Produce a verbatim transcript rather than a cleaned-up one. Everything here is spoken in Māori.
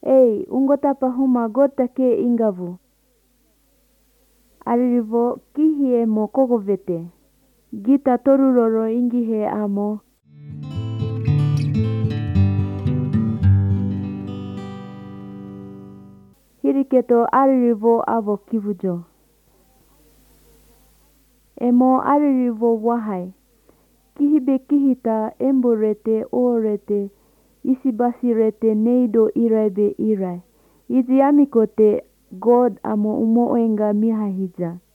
Ei, ungotapa huma gota ke ingavu. Aririvo kihi mo kogovete. Gita toruroro ingihe amo. Hiriketo aririvo avo kivujo. Emo aririvo wahai. Kihibe kihita emborete orete. Isibasirete neido iraibe irai. Izi amikote God amo umo enga mihahija.